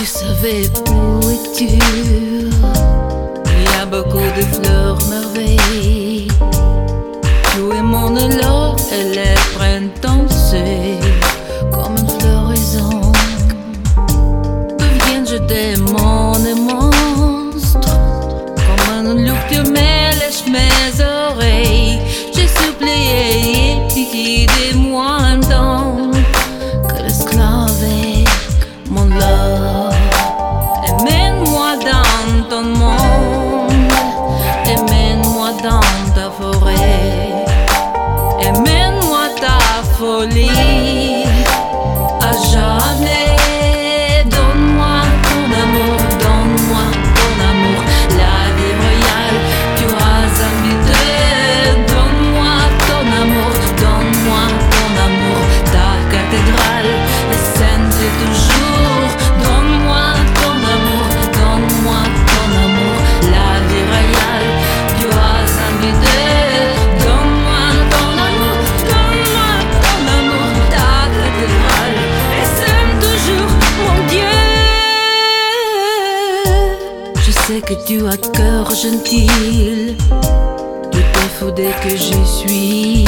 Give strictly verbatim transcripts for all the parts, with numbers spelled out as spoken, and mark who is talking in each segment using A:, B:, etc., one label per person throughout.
A: savais où es-tu? Il y a beaucoup de fleurs merveilles. Tu es mon élan et les printemps c'est comme une floraison. Deviens-je démon et monstre, comme un loup qui me lèche mes oreilles. J'ai supplié et guidez-moi un temps que l'esclave est mon love. Emmène-moi dans ton monde, emmène-moi dans ta forêt, emmène-moi ta folie à jamais. Donne-moi ton amour, donne-moi ton amour, la vie royale tu as invité. Donne-moi ton amour, donne-moi ton amour, ta cathédrale est sainte toujours. Donne-moi ton amour, donne-moi ton amour, la vie royale tu as invité. Donne-moi ton amour, donne-moi ton amour, ta cathédrale est sainte toujours, mon Dieu. Je sais que tu as cœur gentil, tu t'es fou dès que je suis.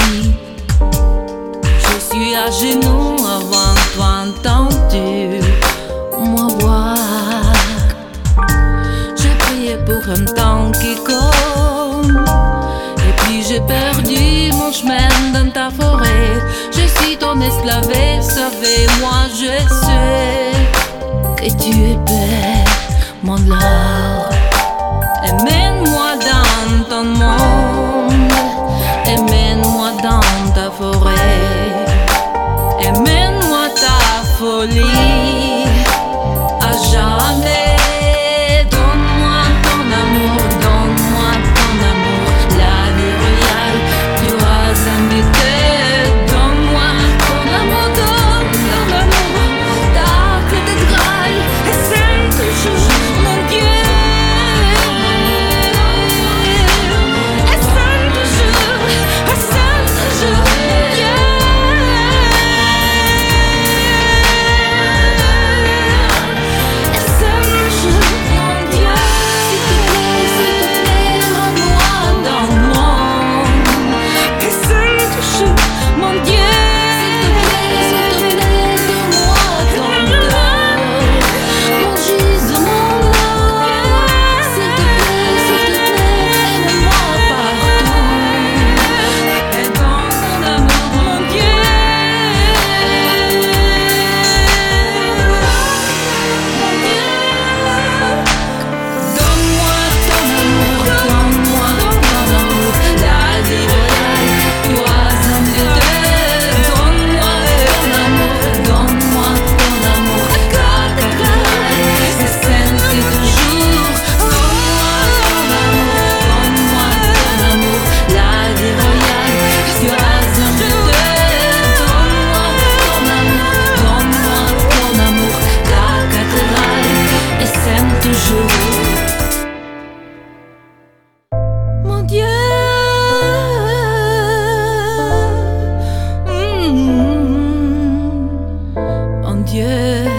A: Je suis à genoux avant toi, entends-tu moi voir? J'ai prié pour un temps qui compte, et puis j'ai perdu mon chemin dans ta forêt. Je suis ton esclave, savez-moi, je sais que tu es belle, mon love. Emmène-moi dans ton monde, emmène-moi dans ta forêt, emmène-moi ta folie à jamais. Donne-moi ton amour, donne-moi ton amour, la vie royale tu as invité. Donne-moi ton amour, donne ton amour, ta cathédrale est sainte toujours, mon Dieu. Est sainte toujours, est sainte toujours, mon Dieu. Est sainte toujours, mon Dieu. S'il te plaît, s'il te plaît, rends-moi dans le monde. Est sainte toujours, mon Dieu. S'il te plaît, s'il te plaît, donne-moi ton cœur, mon Jésus, mon love. S'il te plaît, s'il te plaît, aime-moi partout et dans ton amour, mon Dieu. Mon Dieu. Donne-moi ton amour, donne-moi ton amour, la vie royale tu as invité. Donne-moi ton amour, donne-moi ton amour, la cathédrale est sainte toujours. Donne-moi ton amour, donne-moi ton amour, la vie royale tu as invité. Donne-moi ton amour, donne-moi ton amour, la cathédrale est sainte toujours, mon Dieu. Mm, mon Dieu.